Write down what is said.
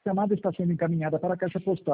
chamada está sendo encaminhada para a caixa postal